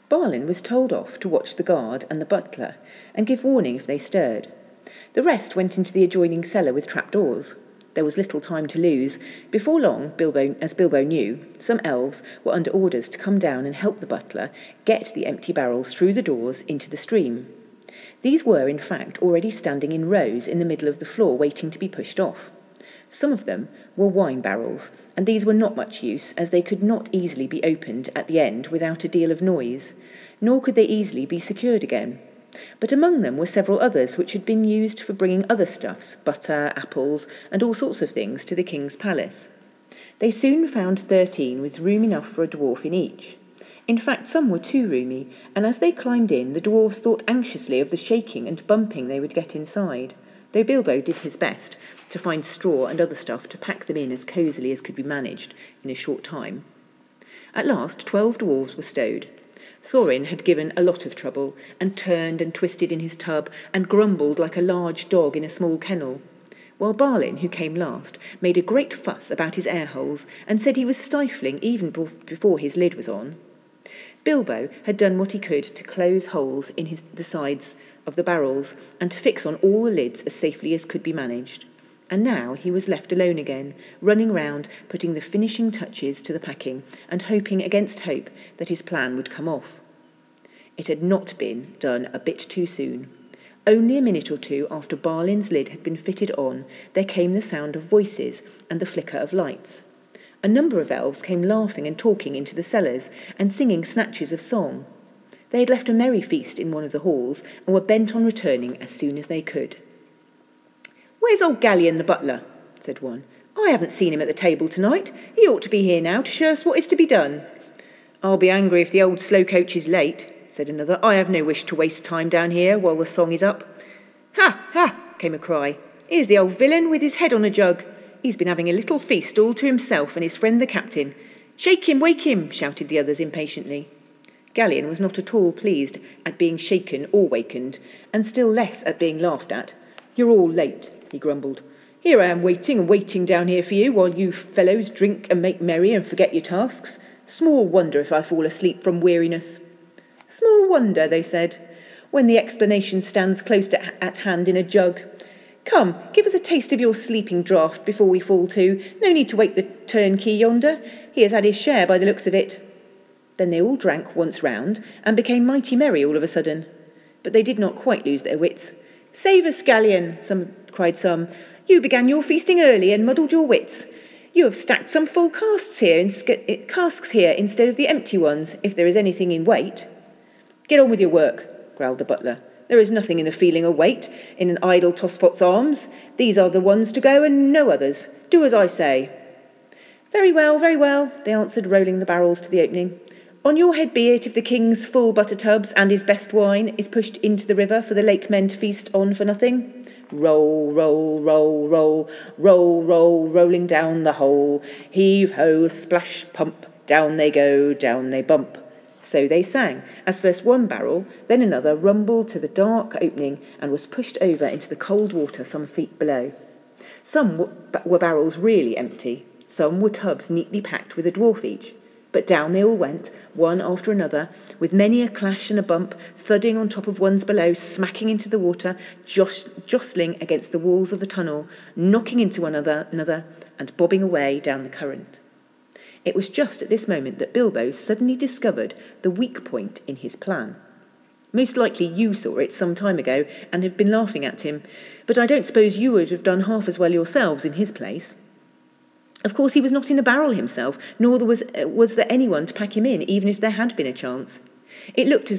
Balin was told off to watch the guard and the butler and give warning if they stirred. The rest went into the adjoining cellar with trapdoors. There was little time to lose. Before long, as Bilbo knew, some elves were under orders to come down and help the butler get the empty barrels through the doors into the stream. These were, in fact, already standing in rows in the middle of the floor waiting to be pushed off. Some of them were wine barrels, and these were not much use, as they could not easily be opened at the end without a deal of noise, nor could they easily be secured again. But among them were several others which had been used for bringing other stuffs, butter, apples, and all sorts of things to the king's palace. They soon found 13 with room enough for a dwarf in each. In fact, some were too roomy, and as they climbed in, the dwarves thought anxiously of the shaking and bumping they would get inside, though Bilbo did his best to find straw and other stuff to pack them in as cosily as could be managed in a short time. At last 12 dwarves were stowed. Thorin had given a lot of trouble, and turned and twisted in his tub, and grumbled like a large dog in a small kennel, while Balin, who came last, made a great fuss about his air holes, and said he was stifling even before his lid was on. Bilbo had done what he could to close holes in the sides of the barrels, and to fix on all the lids as safely as could be managed. And now he was left alone again, running round, putting the finishing touches to the packing, and hoping against hope that his plan would come off. It had not been done a bit too soon. Only a minute or two after Balin's lid had been fitted on, there came the sound of voices and the flicker of lights. A number of elves came laughing and talking into the cellars, and singing snatches of song. They had left a merry feast in one of the halls, and were bent on returning as soon as they could. "Where's old Gallion the butler?" said one. "I haven't seen him at the table tonight. He ought to be here now to show us what is to be done." "I'll be angry if the old slow coach is late," said another. "I have no wish to waste time down here while the song is up." "Ha, ha!" came a cry. "Here's the old villain with his head on a jug. He's been having a little feast all to himself and his friend the captain. Shake him, wake him!" shouted the others impatiently. Gallion was not at all pleased at being shaken or wakened, and still less at being laughed at. "You're all late," he grumbled. "Here I am waiting and waiting down here for you, while you fellows drink and make merry and forget your tasks. Small wonder if I fall asleep from weariness." "Small wonder," they said, "when the explanation stands close at hand in a jug. Come, give us a taste of your sleeping draught before we fall to. No need to wake the turnkey yonder. He has had his share by the looks of it." Then they all drank once round, and became mighty merry all of a sudden. But they did not quite lose their wits. "Save us, Gallion," cried some. "You began your feasting early and muddled your wits. You have stacked some full casks here instead of the empty ones, if there is anything in weight." "Get on with your work," growled the butler. "There is nothing in the feeling of weight in an idle tosspot's arms. These are the ones to go and no others. Do as I say." Very well," they answered, rolling the barrels to the opening. "On your head be it if the king's full butter tubs and his best wine is pushed into the river for the lake men to feast on for nothing. Roll, roll, roll, roll, roll, roll, rolling down the hole. Heave ho, splash, pump, down they go, down they bump." So they sang, as first one barrel, then another rumbled to the dark opening and was pushed over into the cold water some feet below. Some were barrels really empty, some were tubs neatly packed with a dwarf each. But down they all went, one after another, with many a clash and a bump, thudding on top of ones below, smacking into the water, jostling against the walls of the tunnel, knocking into one another, and bobbing away down the current. It was just at this moment that Bilbo suddenly discovered the weak point in his plan. Most likely you saw it some time ago and have been laughing at him, but I don't suppose you would have done half as well yourselves in his place. Of course he was not in a barrel himself, nor was there anyone to pack him in, even if there had been a chance. It looked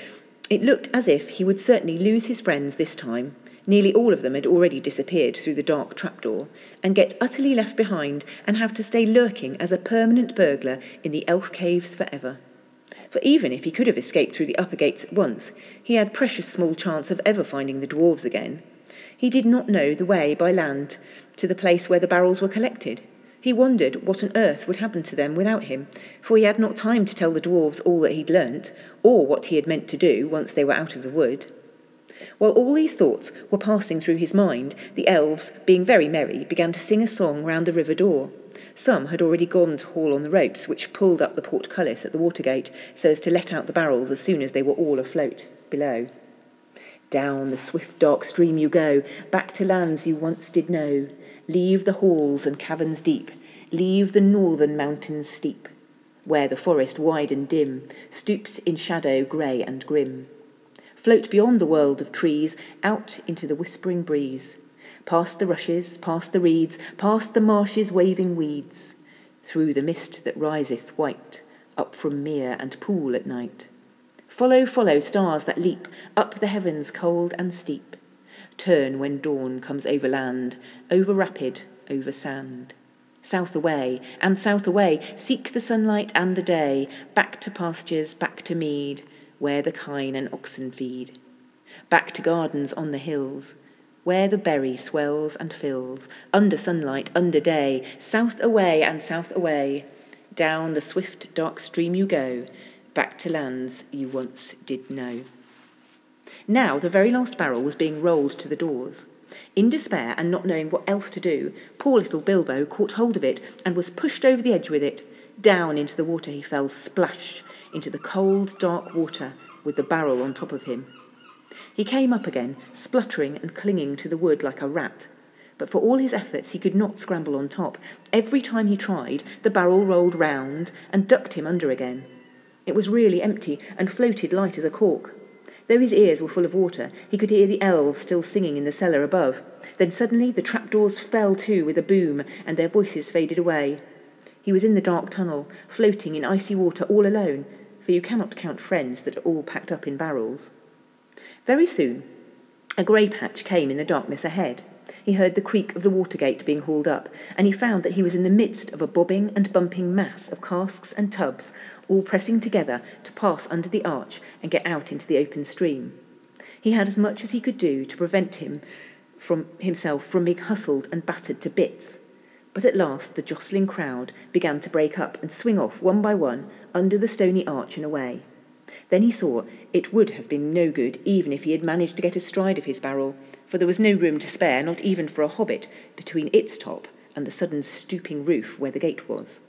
as if he would certainly lose his friends this time. Nearly all of them had already disappeared through the dark trapdoor, and get utterly left behind and have to stay lurking as a permanent burglar in the elf caves forever. For even if he could have escaped through the upper gates at once, he had precious small chance of ever finding the dwarves again. He did not know the way by land to the place where the barrels were collected. He wondered what on earth would happen to them without him, for he had not time to tell the dwarves all that he'd learnt, or what he had meant to do once they were out of the wood. While all these thoughts were passing through his mind, the elves, being very merry, began to sing a song round the river door. Some had already gone to haul on the ropes which pulled up the portcullis at the watergate, so as to let out the barrels as soon as they were all afloat below. Down the swift dark stream you go, back to lands you once did know. Leave the halls and caverns deep, leave the northern mountains steep, where the forest wide and dim stoops in shadow grey and grim. Float beyond the world of trees, out into the whispering breeze, past the rushes, past the reeds, past the marshes' waving weeds, through the mist that riseth white, up from mere and pool at night. Follow, follow, stars that leap up the heavens cold and steep. Turn when dawn comes over land, over rapid, over sand. South away, and south away, seek the sunlight and the day, back to pastures, back to mead, where the kine and oxen feed. Back to gardens on the hills, where the berry swells and fills, under sunlight, under day, south away and south away. Down the swift dark stream you go, back to lands you once did know. Now the very last barrel was being rolled to the doors. In despair and not knowing what else to do, poor little Bilbo caught hold of it and was pushed over the edge with it. Down into the water he fell, splash, into the cold, dark water with the barrel on top of him. He came up again, spluttering and clinging to the wood like a rat. But for all his efforts he could not scramble on top. Every time he tried, the barrel rolled round and ducked him under again. It was really empty and floated light as a cork. Though his ears were full of water, he could hear the elves still singing in the cellar above. Then suddenly the trapdoors fell to with a boom, and their voices faded away. He was in the dark tunnel, floating in icy water all alone, for you cannot count friends that are all packed up in barrels. Very soon, a grey patch came in the darkness ahead. He heard the creak of the water gate being hauled up, and he found that he was in the midst of a bobbing and bumping mass of casks and tubs, all pressing together to pass under the arch and get out into the open stream. He had as much as he could do to prevent himself from being hustled and battered to bits. But at last the jostling crowd began to break up and swing off one by one under the stony arch and away. Then he saw it would have been no good even if he had managed to get astride of his barrel, for there was no room to spare, not even for a hobbit, between its top and the sudden stooping roof where the gate was.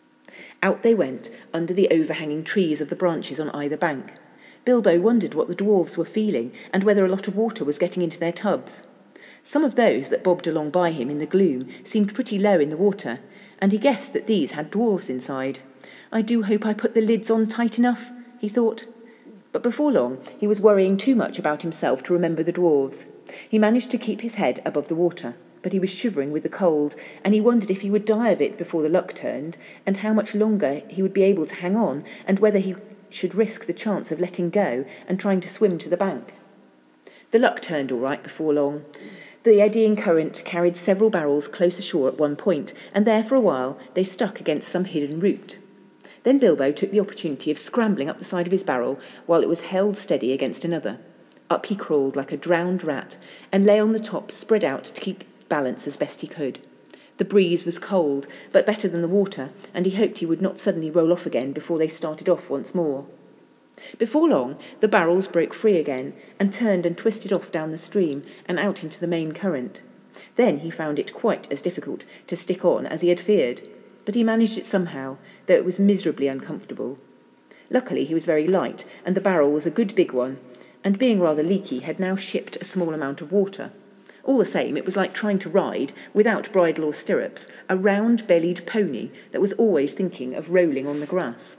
Out they went, under the overhanging trees of the branches on either bank. Bilbo wondered what the dwarves were feeling, and whether a lot of water was getting into their tubs. Some of those that bobbed along by him in the gloom seemed pretty low in the water, and he guessed that these had dwarves inside. "I do hope I put the lids on tight enough," he thought. But before long he was worrying too much about himself to remember the dwarves. He managed to keep his head above the water, but he was shivering with the cold, and he wondered if he would die of it before the luck turned, and how much longer he would be able to hang on, and whether he should risk the chance of letting go and trying to swim to the bank. The luck turned all right before long. The eddying current carried several barrels close ashore at one point, and there for a while they stuck against some hidden root. Then Bilbo took the opportunity of scrambling up the side of his barrel while it was held steady against another. Up he crawled like a drowned rat, and lay on the top, spread out to keep balance as best he could. The breeze was cold, but better than the water, and he hoped he would not suddenly roll off again before they started off once more. Before long, the barrels broke free again, and turned and twisted off down the stream and out into the main current. Then he found it quite as difficult to stick on as he had feared, but he managed it somehow, though it was miserably uncomfortable. Luckily he was very light, and the barrel was a good big one, and being rather leaky had now shipped a small amount of water. All the same, it was like trying to ride, without bridle or stirrups, a round-bellied pony that was always thinking of rolling on the grass.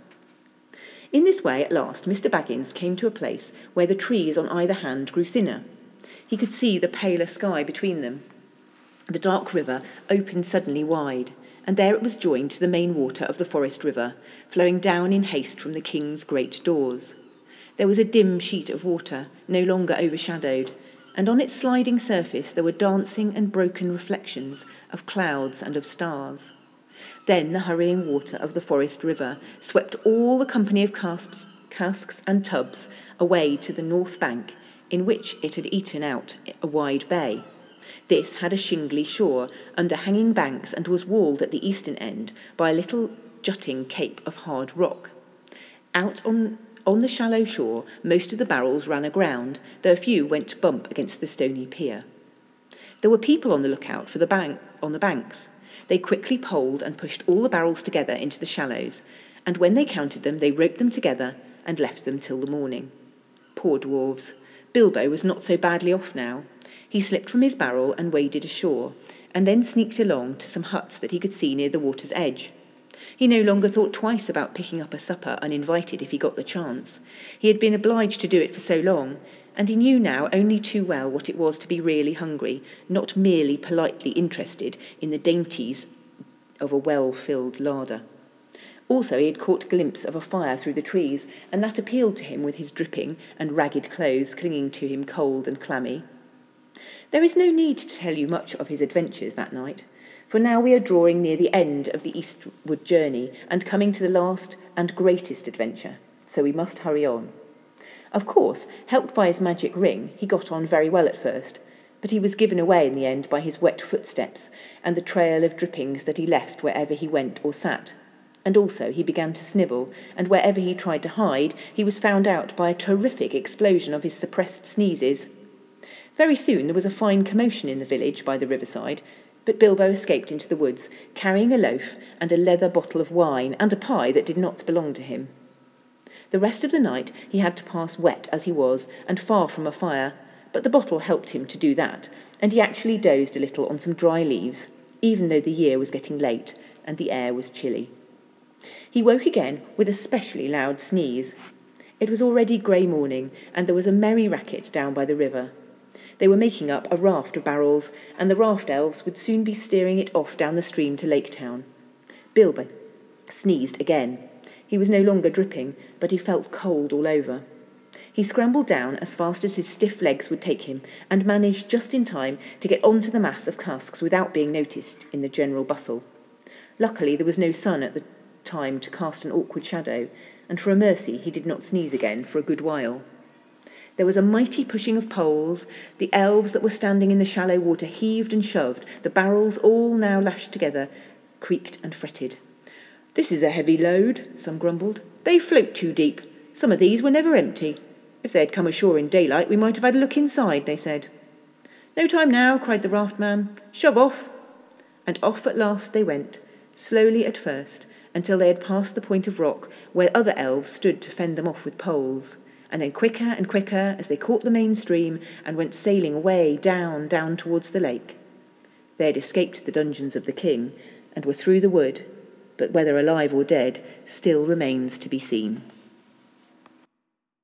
In this way, at last, Mr. Baggins came to a place where the trees on either hand grew thinner. He could see the paler sky between them. The dark river opened suddenly wide, and there it was joined to the main water of the forest river, flowing down in haste from the king's great doors. There was a dim sheet of water, no longer overshadowed, and on its sliding surface there were dancing and broken reflections of clouds and of stars. Then the hurrying water of the forest river swept all the company of casks and tubs away to the north bank, in which it had eaten out a wide bay. This had a shingly shore under hanging banks and was walled at the eastern end by a little jutting cape of hard rock. Out on On the shallow shore, most of the barrels ran aground, though a few went to bump against the stony pier. There were people on the lookout for on the banks. They quickly poled and pushed all the barrels together into the shallows, and when they counted them, they roped them together and left them till the morning. Poor dwarves! Bilbo was not so badly off now. He slipped from his barrel and waded ashore, and then sneaked along to some huts that he could see near the water's edge. He no longer thought twice about picking up a supper uninvited if he got the chance. He had been obliged to do it for so long, and he knew now only too well what it was to be really hungry, not merely politely interested in the dainties of a well-filled larder. Also, he had caught a glimpse of a fire through the trees, and that appealed to him with his dripping and ragged clothes clinging to him cold and clammy. There is no need to tell you much of his adventures that night, for now we are drawing near the end of the eastward journey and coming to the last and greatest adventure, so we must hurry on. Of course, helped by his magic ring, he got on very well at first, but he was given away in the end by his wet footsteps and the trail of drippings that he left wherever he went or sat. And also he began to snivel, and wherever he tried to hide, he was found out by a terrific explosion of his suppressed sneezes. Very soon there was a fine commotion in the village by the riverside, but Bilbo escaped into the woods, carrying a loaf and a leather bottle of wine and a pie that did not belong to him. The rest of the night he had to pass wet as he was, and far from a fire, but the bottle helped him to do that, and he actually dozed a little on some dry leaves, even though the year was getting late and the air was chilly. He woke again with a specially loud sneeze. It was already grey morning, and there was a merry racket down by the river. They were making up a raft of barrels, and the raft elves would soon be steering it off down the stream to Lake Town. Bilbo sneezed again. He was no longer dripping, but he felt cold all over. He scrambled down as fast as his stiff legs would take him, and managed just in time to get onto the mass of casks without being noticed in the general bustle. Luckily there was no sun at the time to cast an awkward shadow, and for a mercy he did not sneeze again for a good while. There was a mighty pushing of poles, the elves that were standing in the shallow water heaved and shoved, the barrels, all now lashed together, creaked and fretted. "This is a heavy load," some grumbled. "They float too deep. Some of these were never empty. If they had come ashore in daylight we might have had a look inside," they said. "No time now," cried the raft-man. "Shove off." And off at last they went, slowly at first, until they had passed the point of rock where other elves stood to fend them off with poles, and then quicker and quicker as they caught the main stream and went sailing away down towards the lake. They had escaped the dungeons of the king and were through the wood, but whether alive or dead still remains to be seen.